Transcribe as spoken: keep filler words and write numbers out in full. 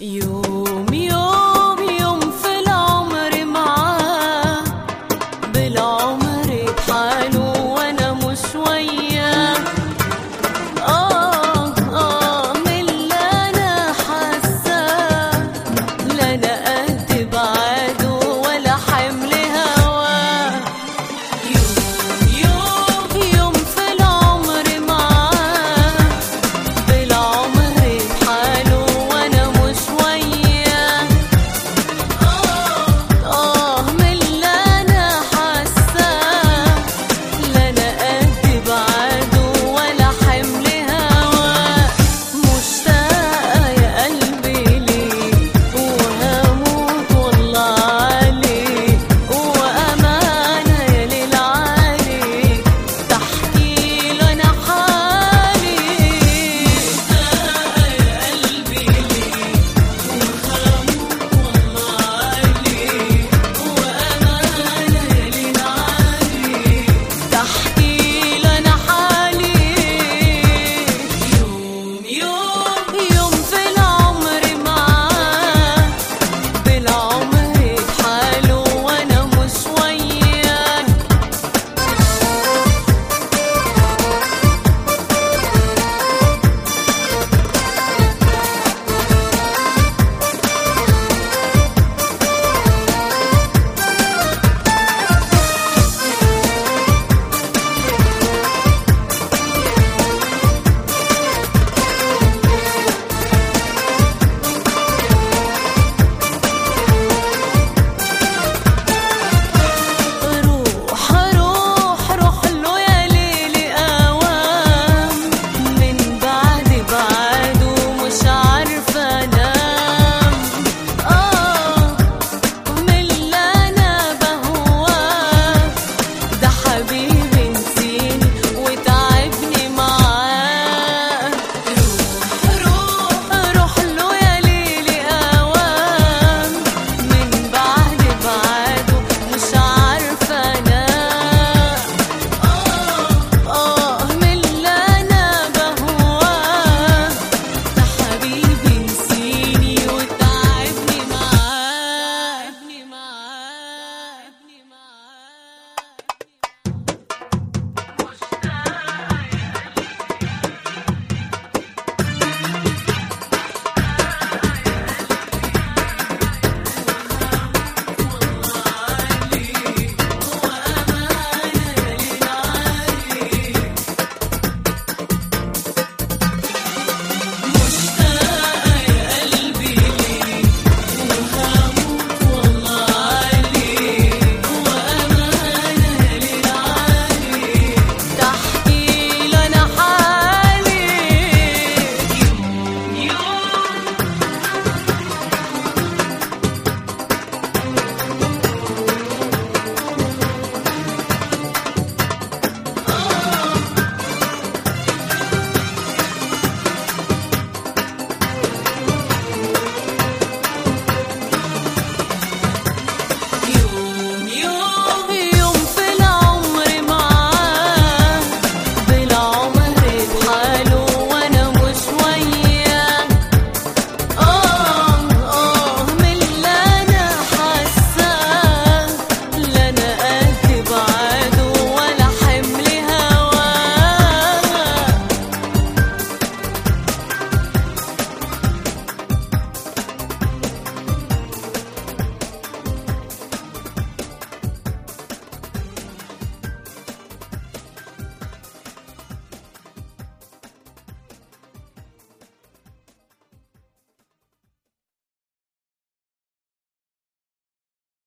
يوم يوم يوم في العمر معاه، بالعمر بحاله وانا مش وياه. آه آه من اللي انا حاساه، لا انا قد بعاده ولا حمل هواه. يوم يوم يوم في العمر معاه، بالعمر بحاله وانا مش وياه. آه آه من اللي انا حاساه، لا انا قد بعاده ولا حمل هواه. مشتاقة يا قلبي ليه، وهموت والله عليه، وأمانة يا ليل عليك تحكيله أنا حالي. مشتاقة يا قلبي ليه، وهموت والله عليه، وأمانة يا ليل عليك تحكيله أنا حالي. يوم يوم يوم في العمر معاه، بالعمر